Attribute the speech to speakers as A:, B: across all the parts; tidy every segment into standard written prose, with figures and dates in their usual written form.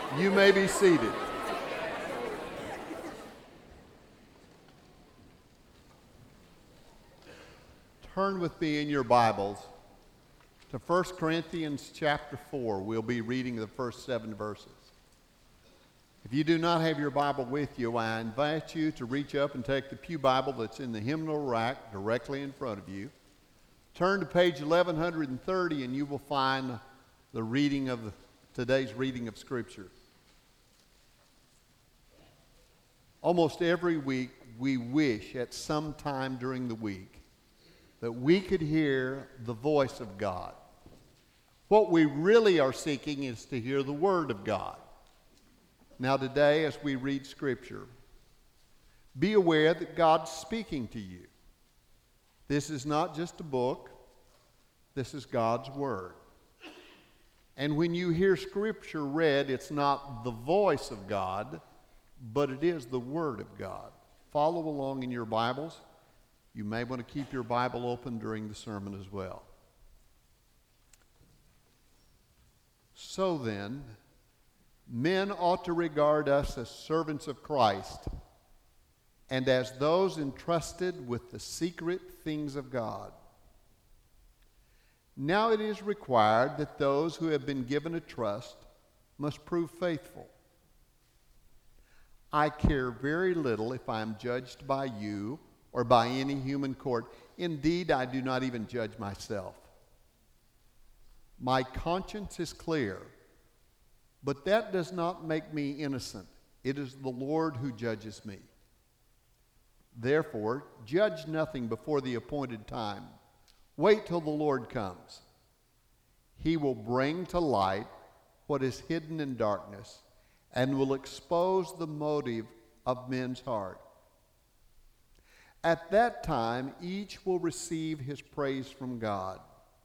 A: You may be seated. Turn with me in your Bibles to 1 Corinthians chapter 4. We'll be reading the first 7 verses. If you do not have your Bible with you, I invite you to reach up and take the pew Bible that's in the hymnal rack directly in front of you. Turn to page 1130 and you will find the reading of today's reading of Scripture. Almost every week we wish at some time during the week that we could hear the voice of God. What we really are seeking is to hear the Word of God. Now today, as we read Scripture, be aware that God's speaking to you. This is not just a book. This is God's Word. And when you hear Scripture read, it's not the voice of God, but it is the Word of God. Follow along in your Bibles. You may want to keep your Bible open during the sermon as well. So then, men ought to regard us as servants of Christ and as those entrusted with the secret things of God. Now it is required that those who have been given a trust must prove faithful. I care very little if I am judged by you or by any human court. Indeed, I do not even judge myself. My conscience is clear, but that does not make me innocent. It is the Lord who judges me. Therefore, judge nothing before the appointed time. Wait till the Lord comes. He will bring to light what is hidden in darkness and will expose the motive of men's heart. At that time, each will receive his praise from God.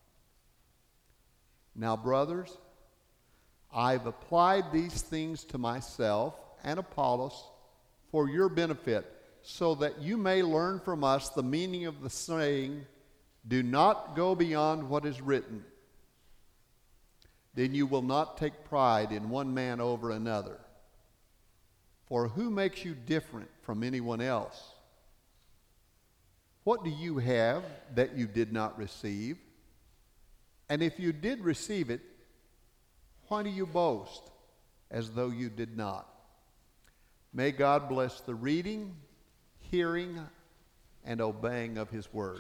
A: Now, brothers, I've applied these things to myself and Apollos for your benefit, so that you may learn from us the meaning of the saying, do not go beyond what is written. Then you will not take pride in one man over another. For who makes you different from anyone else? What do you have that you did not receive? And if you did receive it, why do you boast as though you did not? May God bless the reading, hearing, and obeying of His Word.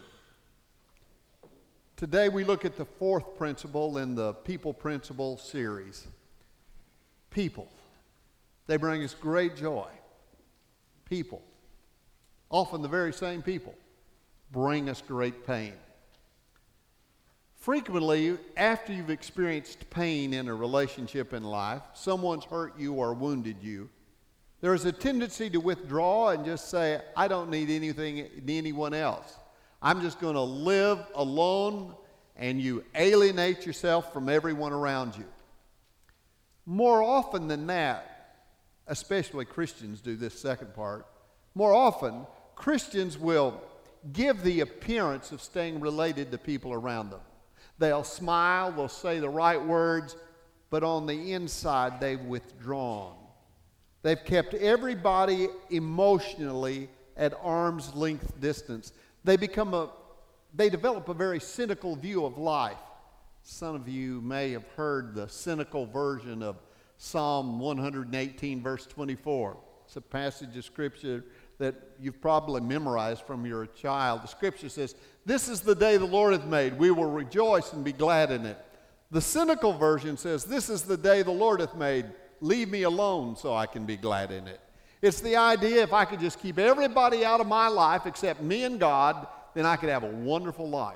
A: Today we look at the fourth principle in the People Principle series. People. They bring us great joy. People. Often the very same people bring us great pain. Frequently, after you've experienced pain in a relationship in life, someone's hurt you or wounded you, there is a tendency to withdraw and just say, I don't need anyone else. I'm just going to live alone, and you alienate yourself from everyone around you. More often than that, especially Christians do this second part, more often Christians will give the appearance of staying related to people around them. They'll smile, they'll say the right words, but on the inside they've withdrawn. They've kept everybody emotionally at arm's length distance. They develop a very cynical view of life. Some of you may have heard the cynical version of Psalm 118, verse 24. It's a passage of Scripture that you've probably memorized from your child. The Scripture says, this is the day the Lord hath made. We will rejoice and be glad in it. The cynical version says, this is the day the Lord hath made. Leave me alone so I can be glad in it. It's the idea if I could just keep everybody out of my life except me and God, then I could have a wonderful life.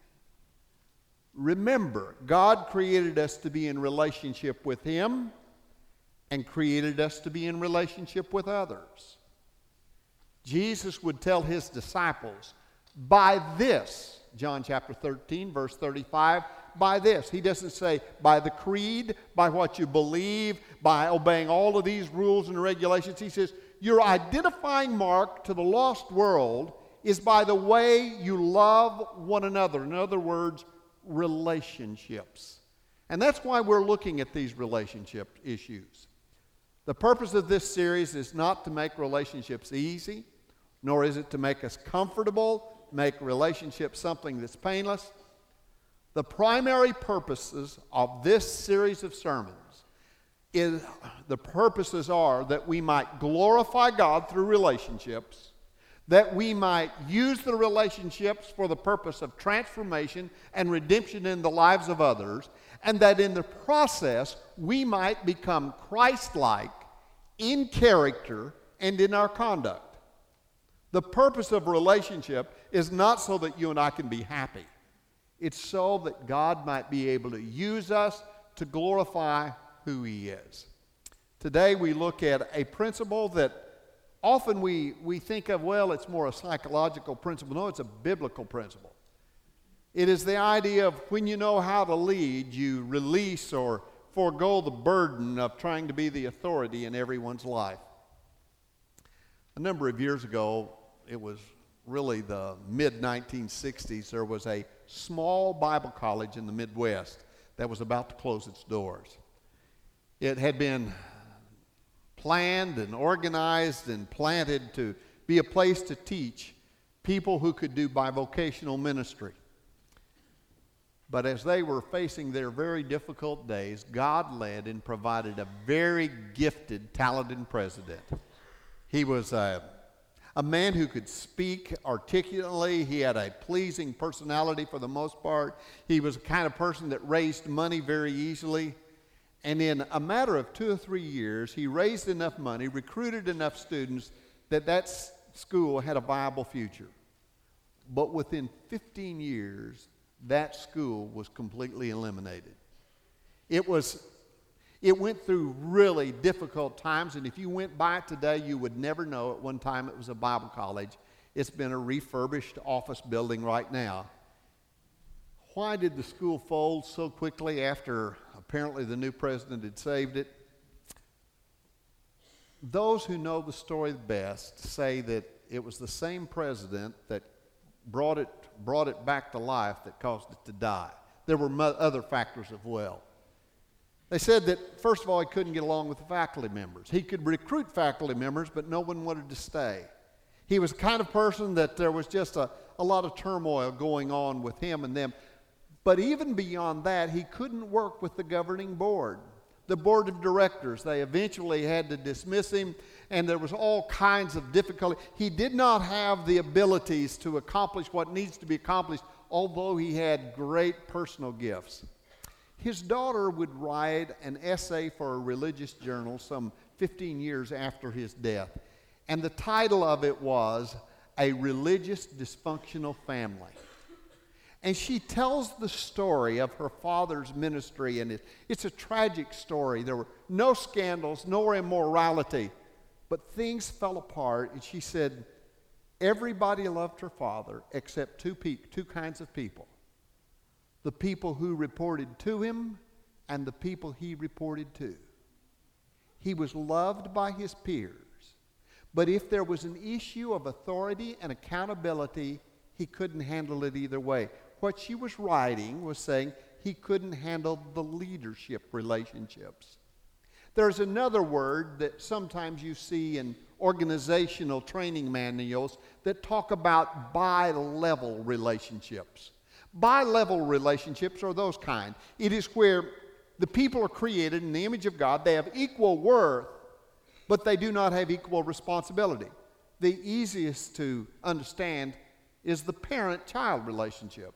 A: Remember, God created us to be in relationship with Him and created us to be in relationship with others. Jesus would tell His disciples, by this, John chapter 13, verse 35, by this. He doesn't say by the creed, by what you believe, by obeying all of these rules and regulations. He says, your identifying mark to the lost world is by the way you love one another. In other words, relationships. And that's why we're looking at these relationship issues. The purpose of this series is not to make relationships easy, nor is it to make us comfortable, make relationships something that's painless. The primary purposes of this series of sermons are that we might glorify God through relationships, that we might use the relationships for the purpose of transformation and redemption in the lives of others, and that in the process we might become Christ-like in character and in our conduct. The purpose of relationship is not so that you and I can be happy. It's so that God might be able to use us to glorify who He is. Today we look at a principle that often we think of, well, it's more a psychological principle. No, it's a biblical principle. It is the idea of when you know how to lead, you release or forego the burden of trying to be the authority in everyone's life. A number of years ago, it was really the mid-1960s, there was a small Bible college in the Midwest that was about to close its doors. It had been planned and organized and planted to be a place to teach people who could do bivocational ministry. But as they were facing their very difficult days, God led and provided a very gifted, talented president. He was a man who could speak articulately. He had a pleasing personality for the most part. He was the kind of person that raised money very easily. And in a matter of 2 or 3 years, he raised enough money, recruited enough students that school had a viable future. But within 15 years, that school was completely eliminated. It went through really difficult times, and if you went by it today, you would never know at one time it was a Bible college. It's been a refurbished office building right now. Why did the school fold so quickly after apparently the new president had saved it? Those who know the story best say that it was the same president that brought it back to life that caused it to die. There were other factors as well. They said that, first of all, he couldn't get along with the faculty members. He could recruit faculty members, but no one wanted to stay. He was the kind of person that there was just a lot of turmoil going on with him and them. But even beyond that, he couldn't work with the governing board. The board of directors, they eventually had to dismiss him, and there was all kinds of difficulty. He did not have the abilities to accomplish what needs to be accomplished, although he had great personal gifts. His daughter would write an essay for a religious journal some 15 years after his death, and the title of it was A Religious Dysfunctional Family. And she tells the story of her father's ministry, and it's a tragic story. There were no scandals, no immorality, but things fell apart, and she said everybody loved her father except two kinds of people. The people who reported to him and the people he reported to. He was loved by his peers, but if there was an issue of authority and accountability, he couldn't handle it either way. What she was writing was saying he couldn't handle the leadership relationships. There's another word that sometimes you see in organizational training manuals that talk about bi-level relationships. Bi-level relationships are those kind. It is where the people are created in the image of God. They have equal worth, but they do not have equal responsibility. The easiest to understand is the parent-child relationship.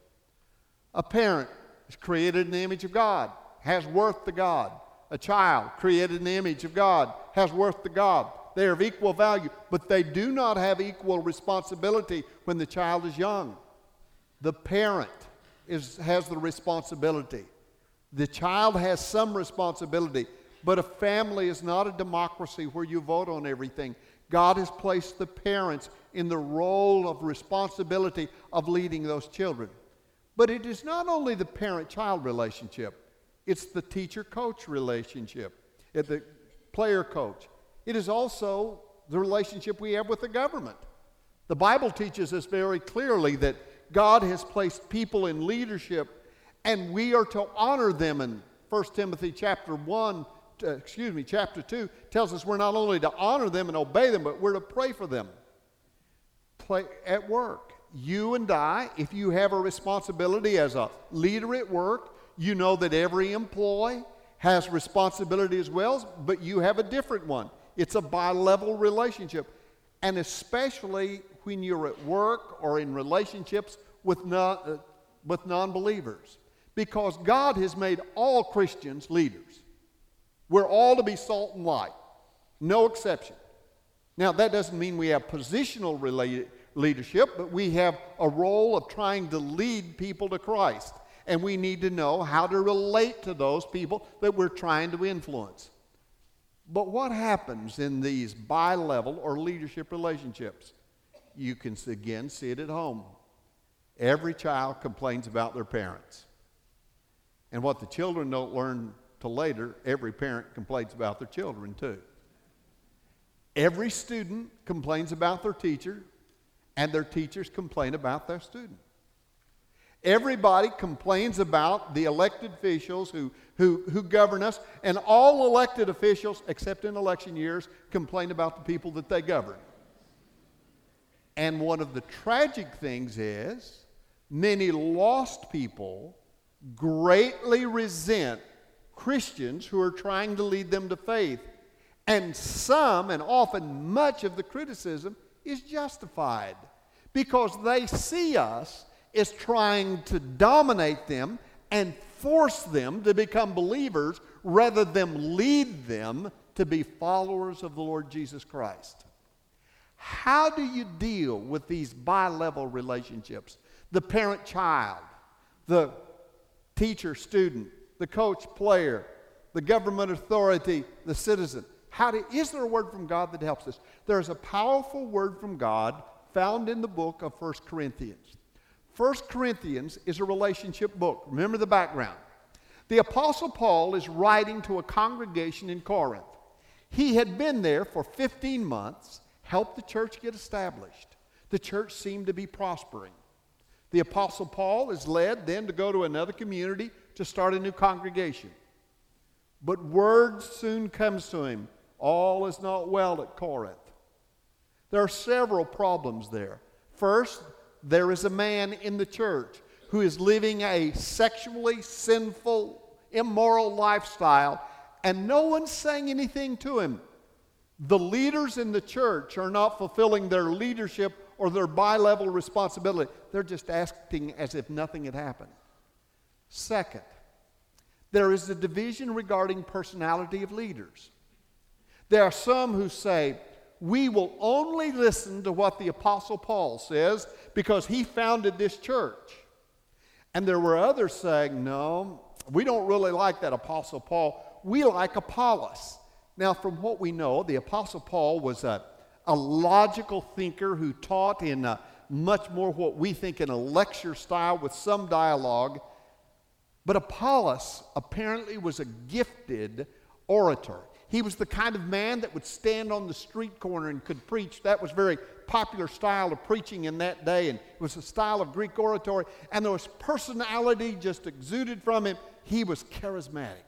A: A parent is created in the image of God, has worth to God. A child created in the image of God has worth to God. They are of equal value, but they do not have equal responsibility when the child is young. The parent has the responsibility. The child has some responsibility, but a family is not a democracy where you vote on everything. God has placed the parents in the role of responsibility of leading those children. But it is not only the parent-child relationship, it's the teacher-coach relationship, the player-coach. It is also the relationship we have with the government. The Bible teaches us very clearly that God has placed people in leadership, and we are to honor them in 1 Timothy chapter 1, chapter 2 tells us we're not only to honor them and obey them, but we're to pray for them. Play at work. You and I, if you have a responsibility as a leader at work, you know that every employee has responsibility as well, but you have a different one. It's a bi-level relationship. And especially when you're at work or in relationships with non-believers. Because God has made all Christians leaders. We're all to be salt and light. No exception. Now, that doesn't mean we have positional leadership, but we have a role of trying to lead people to Christ. And we need to know how to relate to those people that we're trying to influence. But what happens in these bi-level or leadership relationships? You can again see it at home. Every child complains about their parents. And what the children don't learn till later, every parent complains about their children too. Every student complains about their teacher, and their teachers complain about their student. Everybody complains about the elected officials who govern us, and all elected officials, except in election years, complain about the people that they govern. And one of the tragic things is many lost people greatly resent Christians who are trying to lead them to faith. And some, and often much of the criticism is justified because they see us as trying to dominate them and force them to become believers rather than lead them to be followers of the Lord Jesus Christ. How do you deal with these bi-level relationships? The parent-child, the teacher-student, the coach-player, the government authority, the citizen. Is there a word from God that helps us? There's a powerful word from God found in the book of 1 Corinthians. 1 Corinthians is a relationship book. Remember the background. The Apostle Paul is writing to a congregation in Corinth. He had been there for 15 months, helped the church get established. The church seemed to be prospering. The Apostle Paul is led then to go to another community to start a new congregation. But word soon comes to him, all is not well at Corinth. There are several problems there. First, there is a man in the church who is living a sexually sinful, immoral lifestyle, and no one's saying anything to him. The leaders in the church are not fulfilling their leadership or their bi-level responsibility. They're just acting as if nothing had happened. Second, there is a division regarding personality of leaders. There are some who say, we will only listen to what the Apostle Paul says because he founded this church. And there were others saying, no, we don't really like that Apostle Paul. We like Apollos. Now, from what we know, the Apostle Paul was a logical thinker who taught in much more what we think in a lecture style with some dialogue. But Apollos apparently was a gifted orator. He was the kind of man that would stand on the street corner and could preach. That was a very popular style of preaching in that day, and it was a style of Greek oratory. And there was personality just exuded from him. He was charismatic.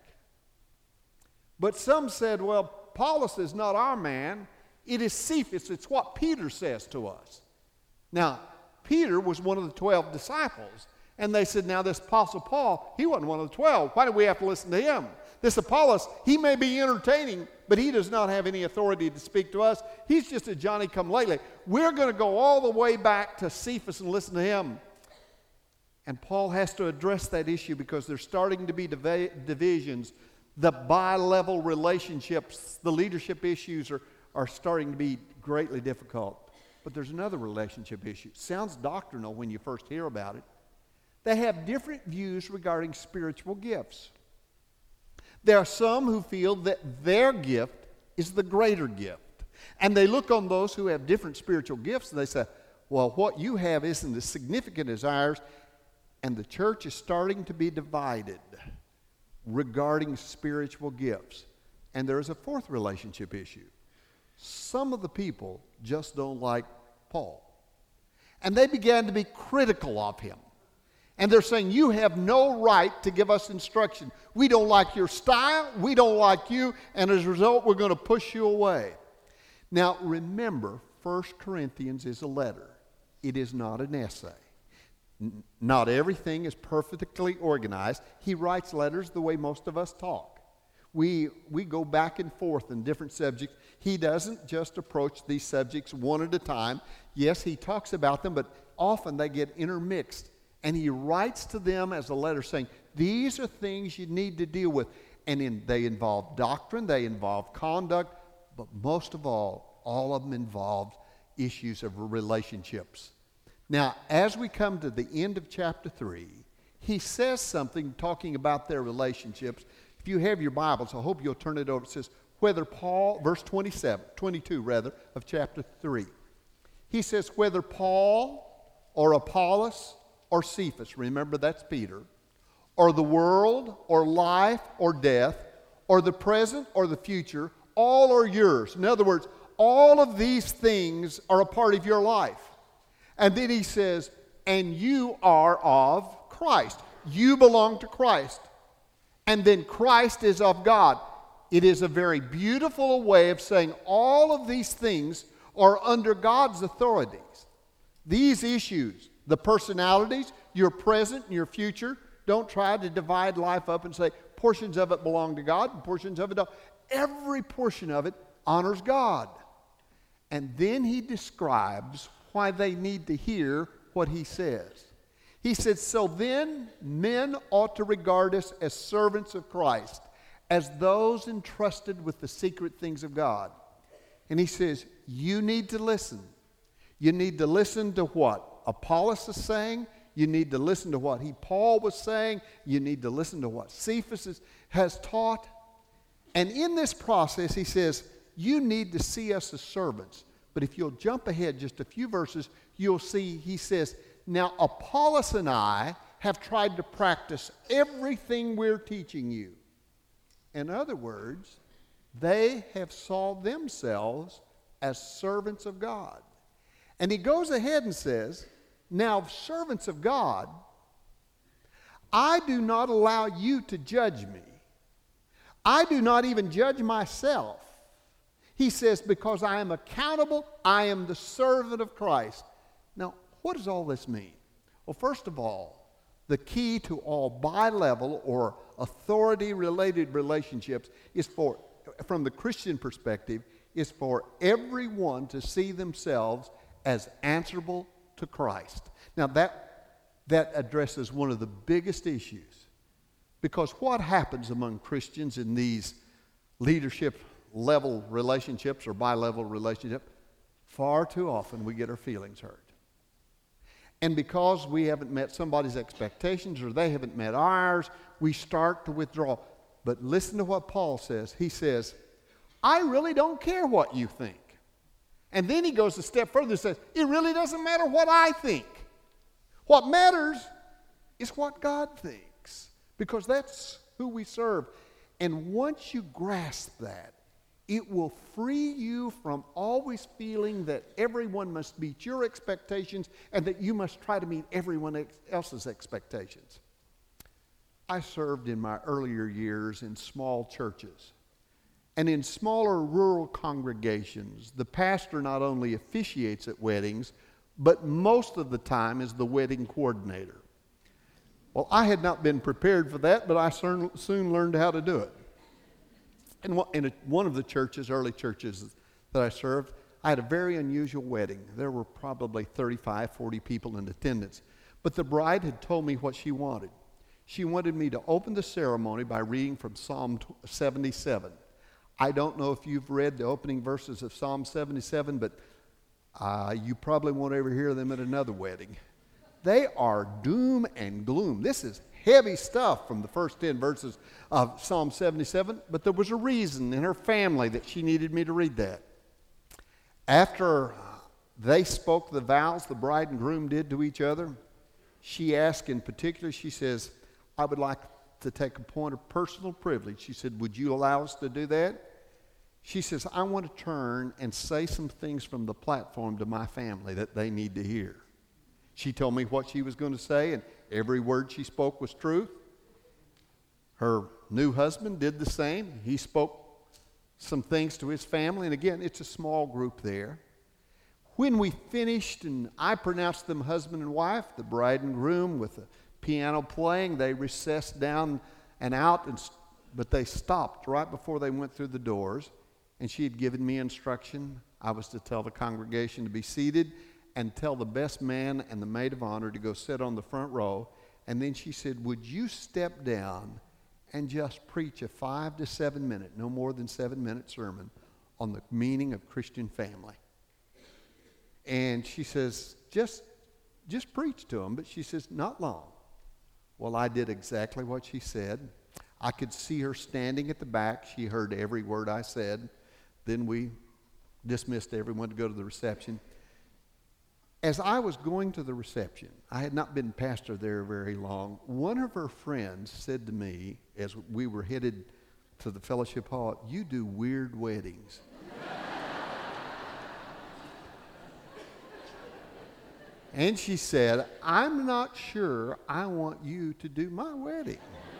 A: But some said, well, Apollos is not our man. It is Cephas. It's what Peter says to us. Now, Peter was one of the 12 disciples. And they said, now this Apostle Paul, he wasn't one of the 12. Why do we have to listen to him? This Apollos, he may be entertaining, but he does not have any authority to speak to us. He's just a Johnny-come-lately. We're going to go all the way back to Cephas and listen to him. And Paul has to address that issue because there's starting to be divisions. The bi-level relationships, the leadership issues are starting to be greatly difficult. But there's another relationship issue. It sounds doctrinal when you first hear about it. They have different views regarding spiritual gifts. There are some who feel that their gift is the greater gift. And they look on those who have different spiritual gifts and they say, well, what you have isn't as significant as ours. And the church is starting to be divided regarding spiritual gifts. And there is a fourth relationship issue. Some of the people just don't like Paul. And they began to be critical of him. And they're saying, you have no right to give us instruction. We don't like your style. We don't like you. And as a result, we're going to push you away. Now, remember, 1 Corinthians is a letter. It is not an essay. Not everything is perfectly organized. He writes letters the way most of us talk. We go back and forth in different subjects. He doesn't just approach these subjects one at a time. Yes, he talks about them, but often they get intermixed. And he writes to them as a letter saying, these are things you need to deal with. And they involve doctrine, they involve conduct, but most of all of them involve issues of relationships. Now, as we come to the end of chapter 3, he says something talking about their relationships. If you have your Bibles, I hope you'll turn it over. It says, whether Paul, verse 22 of chapter 3. He says, whether Paul or Apollos or Cephas, remember that's Peter, or the world, or life, or death, or the present, or the future, all are yours. In other words, all of these things are a part of your life. And then he says, and you are of Christ. You belong to Christ. And then Christ is of God. It is a very beautiful way of saying all of these things are under God's authorities. These issues, the personalities, your present and your future. Don't try to divide life up and say portions of it belong to God and portions of it don't. Every portion of it honors God. And then he describes why they need to hear what he says. He said, so then men ought to regard us as servants of Christ, as those entrusted with the secret things of God. And he says, you need to listen. You need to listen to what Apollos is saying. You need to listen to what Paul was saying. You need to listen to what Cephas has taught. And in this process, he says, you need to see us as servants. But if you'll jump ahead just a few verses, you'll see he says, now Apollos and I have tried to practice everything we're teaching you. In other words, they have saw themselves as servants of God. And he goes ahead and says, now, servants of God, I do not allow you to judge me. I do not even judge myself. He says, because I am accountable, I am the servant of Christ. Now, what does all this mean? Well, first of all, the key to all bi-level or authority-related relationships is from the Christian perspective, is for everyone to see themselves as answerable to Christ. Now that addresses one of the biggest issues, because what happens among Christians in these leadership level relationships or bi-level relationships, far too often we get our feelings hurt. And because we haven't met somebody's expectations or they haven't met ours, we start to withdraw. But listen to what Paul says. He says, I really don't care what you think. And then he goes a step further and says, it really doesn't matter what I think. What matters is what God thinks, because that's who we serve. And once you grasp that, it will free you from always feeling that everyone must meet your expectations and that you must try to meet everyone else's expectations. I served in my earlier years in small churches. And in smaller rural congregations, the pastor not only officiates at weddings, but most of the time is the wedding coordinator. Well, I had not been prepared for that, but I soon learned how to do it. And in one of the churches, early churches that I served, I had a very unusual wedding. There were probably 35, 40 people in attendance. But the bride had told me what she wanted. She wanted me to open the ceremony by reading from Psalm 77. I don't know if you've read the opening verses of Psalm 77, but you probably won't ever hear them at another wedding. They are doom and gloom. This is heavy stuff from the first 10 verses of Psalm 77, but there was a reason in her family that she needed me to read that. After they spoke the vows the bride and groom did to each other, she asked in particular, she says, I would like to take a point of personal privilege. She said, would you allow us to do that? She says, I want to turn and say some things from the platform to my family that they need to hear. She told me what she was going to say, and Every word she spoke was truth. Her new husband did the same. He spoke some things to his family. And again, it's a small group there. When we finished and I pronounced them husband and wife, the bride and groom with the piano playing, they recessed down and out, but they stopped right before they went through the doors. And she had given me instruction. I was to tell the congregation to be seated and tell the best man and the maid of honor to go sit on the front row. And then she said, would you step down and just preach a 5 to 7 minute, no more than 7 minute sermon on the meaning of Christian family. And she says, just preach to them. But she says, not long. Well, I did exactly what she said. I could see her standing at the back. She heard every word I said. Then we dismissed everyone to go to the reception. As I was going to the reception, I had not been pastor there very long. One of her friends said to me, as we were headed to the fellowship hall, you do weird weddings. And she said, I'm not sure I want you to do my wedding.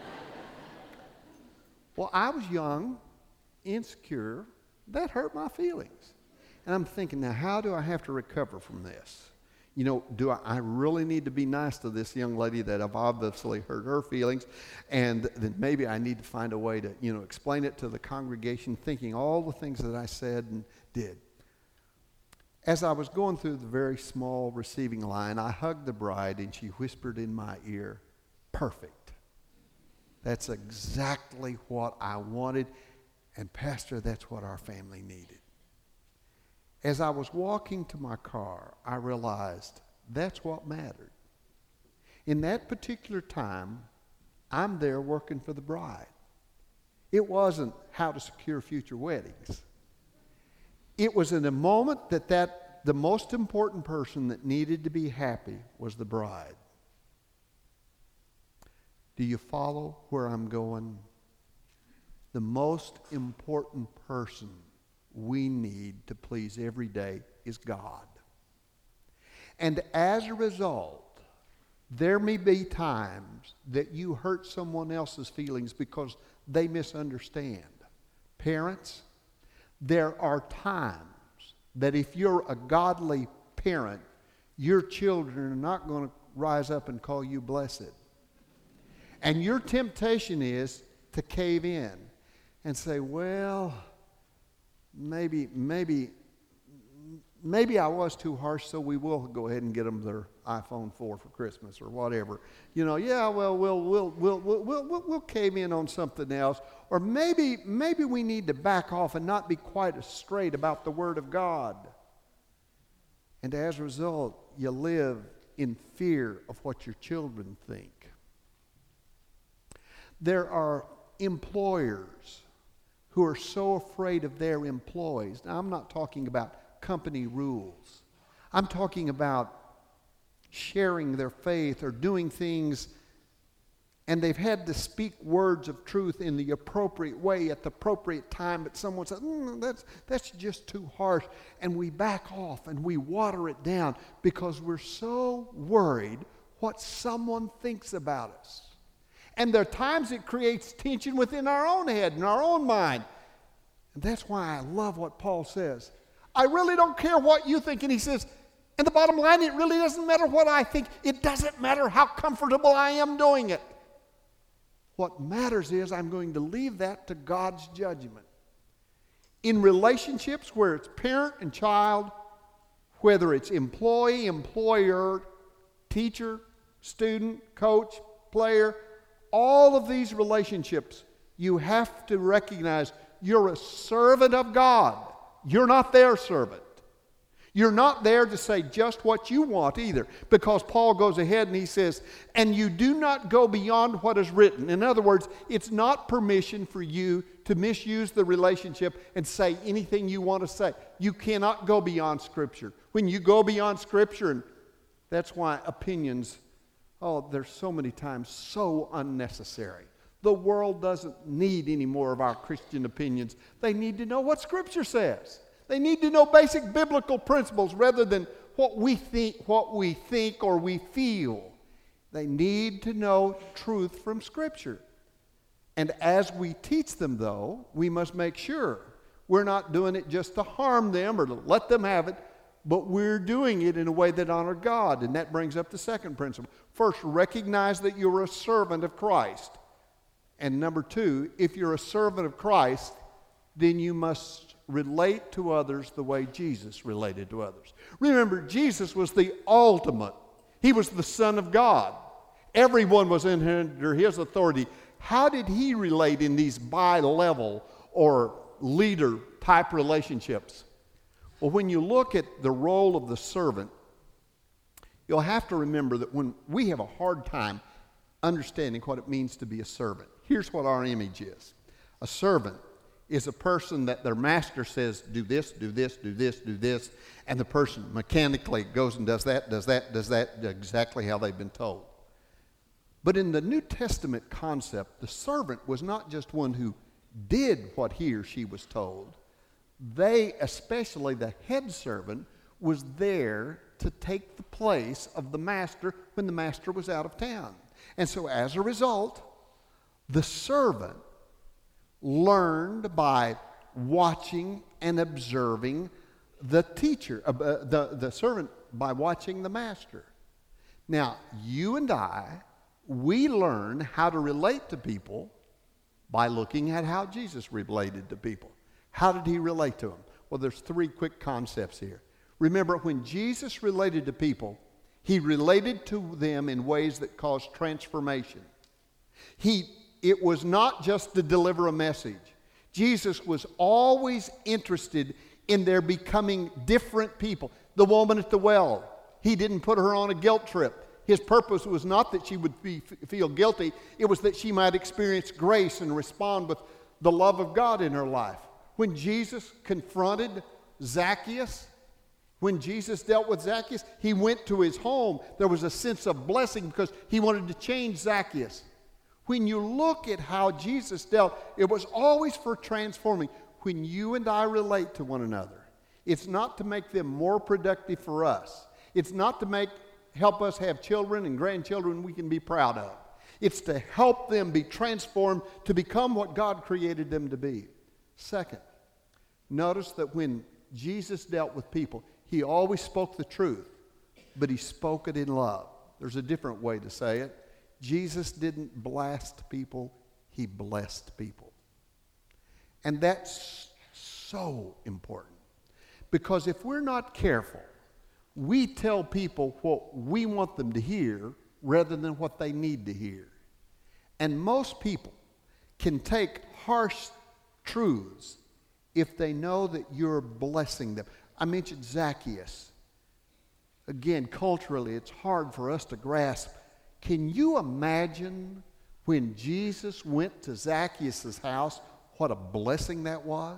A: Well, I was young, insecure. That hurt my feelings. And I'm thinking, now how do I have to recover from this? You know, do I really need to be nice to this young lady that I've obviously hurt her feelings? And then maybe I need to find a way to, explain it to the congregation, thinking all the things that I said and did. As I was going through the very small receiving line, I hugged the bride and she whispered in my ear, perfect. That's exactly what I wanted. And Pastor, that's what our family needed. As I was walking to my car, I realized that's what mattered. In that particular time, I'm there working for the bride. It wasn't how to secure future weddings. It was in a moment that the most important person that needed to be happy was the bride. Do you follow where I'm going? The most important person we need to please every day is God. And as a result, there may be times that you hurt someone else's feelings because they misunderstand. Parents, there are times that if you're a godly parent, your children are not going to rise up and call you blessed. And your temptation is to cave in and say, well, maybe I was too harsh, so we will go ahead and get them their iPhone 4 for Christmas or whatever. We'll cave in on something else. Or maybe we need to back off and not be quite as straight about the Word of God. And as a result, you live in fear of what your children think. There are employers who are so afraid of their employees. Now, I'm not talking about company rules. I'm talking about sharing their faith or doing things, and they've had to speak words of truth in the appropriate way at the appropriate time, but someone says, that's just too harsh, and we back off and we water it down because we're so worried what someone thinks about us. And there are times it creates tension within our own head and our own mind. And that's why I love what Paul says. I really don't care what you think. And he says, and the bottom line, it really doesn't matter what I think. It doesn't matter how comfortable I am doing it. What matters is I'm going to leave that to God's judgment. In relationships where it's parent and child, whether it's employee, employer, teacher, student, coach, player, all of these relationships, you have to recognize you're a servant of God. You're not their servant. You're not there to say just what you want either, because Paul goes ahead and he says, and you do not go beyond what is written. In other words, it's not permission for you to misuse the relationship and say anything you want to say. You cannot go beyond Scripture. When you go beyond Scripture, and that's why opinions, they're so many times so unnecessary. The world doesn't need any more of our Christian opinions. They need to know what Scripture says. They need to know basic biblical principles rather than what we think or we feel. They need to know truth from Scripture. And as we teach them, though, we must make sure we're not doing it just to harm them or to let them have it, but we're doing it in a way that honors God. And that brings up the second principle. First, recognize that you're a servant of Christ. And number two, if you're a servant of Christ, then you must relate to others the way Jesus related to others. Remember, Jesus was the ultimate. He was the Son of God. Everyone was under his authority. How did he relate in these bi-level or leader-type relationships? Well, when you look at the role of the servant, you'll have to remember that when we have a hard time understanding what it means to be a servant, here's what our image is. A servant is a person that their master says, do this, do this, do this, do this, and the person mechanically goes and does that, exactly how they've been told. But in the New Testament concept, the servant was not just one who did what he or she was told. They, especially the head servant, was there to take the place of the master when the master was out of town. And so as a result, the servant learned by watching and observing the teacher, the servant by watching the master. Now, you and I, we learn how to relate to people by looking at how Jesus related to people. How did he relate to them? Well, there's three quick concepts here. Remember, when Jesus related to people, he related to them in ways that caused transformation. It was not just to deliver a message. Jesus was always interested in their becoming different people. The woman at the well, he didn't put her on a guilt trip. His purpose was not that she would feel guilty. It was that she might experience grace and respond with the love of God in her life. When Jesus confronted Zacchaeus, when Jesus dealt with Zacchaeus, he went to his home. There was a sense of blessing because he wanted to change Zacchaeus. When you look at how Jesus dealt, it was always for transforming. When you and I relate to one another, it's not to make them more productive for us. It's not to help us have children and grandchildren we can be proud of. It's to help them be transformed to become what God created them to be. Second, notice that when Jesus dealt with people, he always spoke the truth, but he spoke it in love. There's a different way to say it. Jesus didn't blast people, he blessed people. And that's so important. Because if we're not careful, we tell people what we want them to hear rather than what they need to hear. And most people can take harsh truths if they know that you're blessing them. I mentioned Zacchaeus. Again, culturally, it's hard for us to grasp. Can you imagine when Jesus went to Zacchaeus' house, what a blessing that was?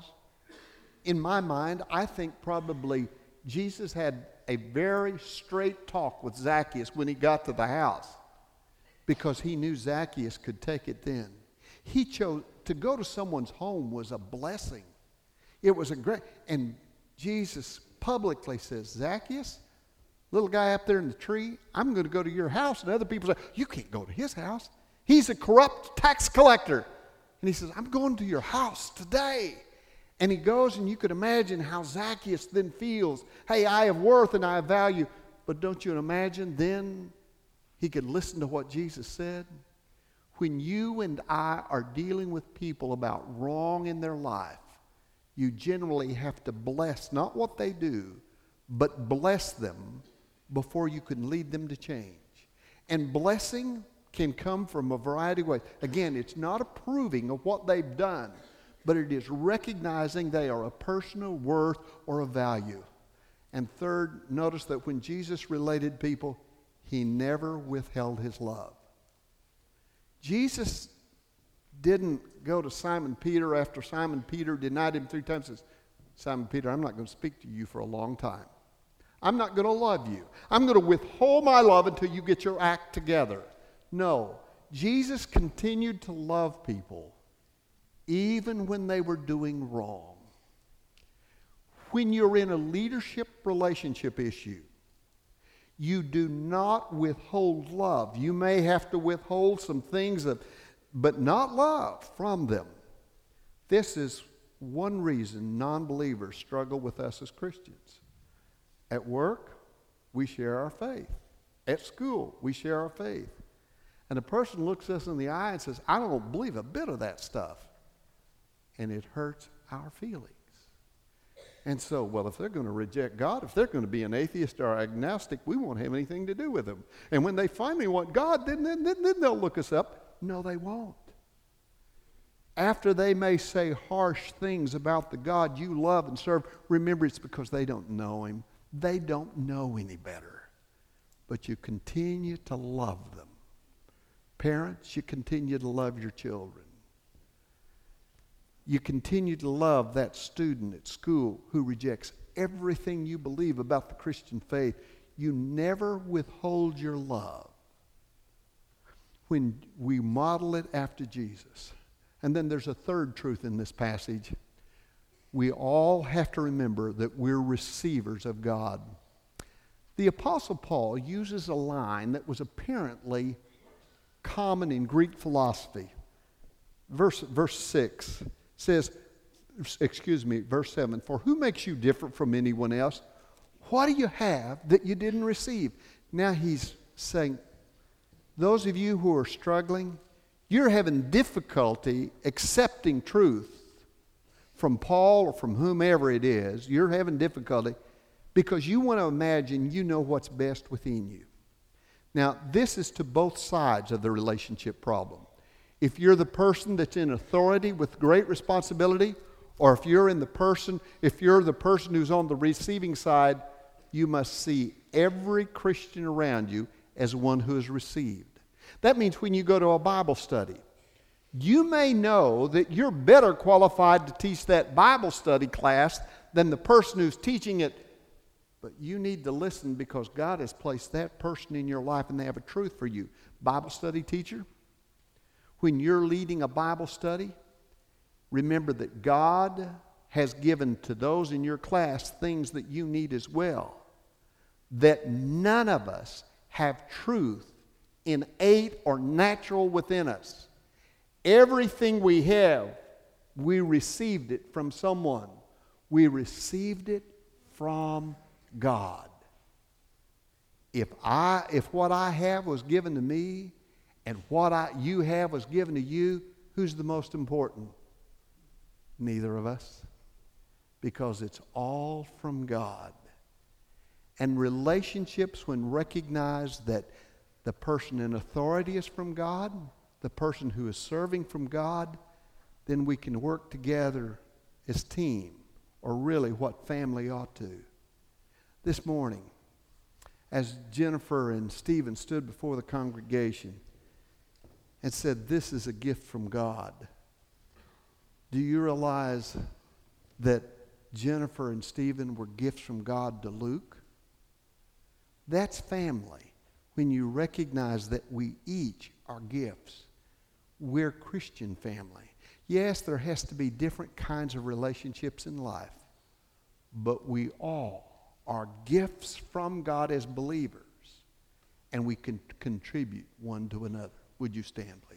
A: In my mind, I think probably Jesus had a very straight talk with Zacchaeus when he got to the house because he knew Zacchaeus could take it then. He chose to go to someone's home was a blessing. It was a great, and Jesus publicly says, Zacchaeus, little guy up there in the tree, I'm going to go to your house. And other people say, you can't go to his house. He's a corrupt tax collector. And he says, I'm going to your house today. And he goes, and you could imagine how Zacchaeus then feels. Hey, I have worth and I have value. But don't you imagine then he could listen to what Jesus said? When you and I are dealing with people about wrong in their life, you generally have to bless not what they do, but bless them before you can lead them to change. And blessing can come from a variety of ways. Again, it's not approving of what they've done, but it is recognizing they are a person of worth or a value. And third, notice that when Jesus related people, he never withheld his love. Jesus didn't go to Simon Peter after Simon Peter denied him 3 times and says, Simon Peter, I'm not going to speak to you for a long time. I'm not going to love you. I'm going to withhold my love until you get your act together. No, Jesus continued to love people even when they were doing wrong. When you're in a leadership relationship issue, You do not withhold love. You may have to withhold some things, but not love from them. This is one reason non-believers struggle with us as Christians. At work, we share our faith. At school, we share our faith. And a person looks us in the eye and says, I don't believe a bit of that stuff. And it hurts our feelings. And so, well, if they're going to reject God, if they're going to be an atheist or agnostic, we won't have anything to do with them. And when they finally want God, then they'll look us up. No, they won't. After they may say harsh things about the God you love and serve, remember it's because they don't know him. They don't know any better. But you continue to love them. Parents, you continue to love your children. You continue to love that student at school who rejects everything you believe about the Christian faith. You never withhold your love when we model it after Jesus. And then there's a third truth in this passage. We all have to remember that we're receivers of God. The Apostle Paul uses a line that was apparently common in Greek philosophy. Verse 6 says, verse 7, for who makes you different from anyone else? What do you have that you didn't receive? Now he's saying, those of you who are struggling, you're having difficulty accepting truth from Paul or from whomever it is. You're having difficulty because you want to imagine you know what's best within you. Now, this is to both sides of the relationship problem. If you're the person that's in authority with great responsibility, or if you're the person who's on the receiving side, you must see every Christian around you as one who has received. That means when you go to a Bible study, you may know that you're better qualified to teach that Bible study class than the person who's teaching it, but you need to listen because God has placed that person in your life and they have a truth for you. Bible study teacher, when you're leading a Bible study, remember that God has given to those in your class things that you need as well. That none of us have truth innate or natural within us. Everything we have, we received it from someone. We received it from God. If what I have was given to me and what you have was given to you, who's the most important? Neither of us. Because it's all from God. And relationships, when recognized that the person in authority is from God, the person who is serving from God, then we can work together as team, or really what family ought to. This morning, as Jennifer and Stephen stood before the congregation and said, this is a gift from God, do you realize that Jennifer and Stephen were gifts from God to Luke? That's family. When you recognize that we each are gifts, we're Christian family. Yes, there has to be different kinds of relationships in life, but we all are gifts from God as believers, and we can contribute one to another. Would you stand, please?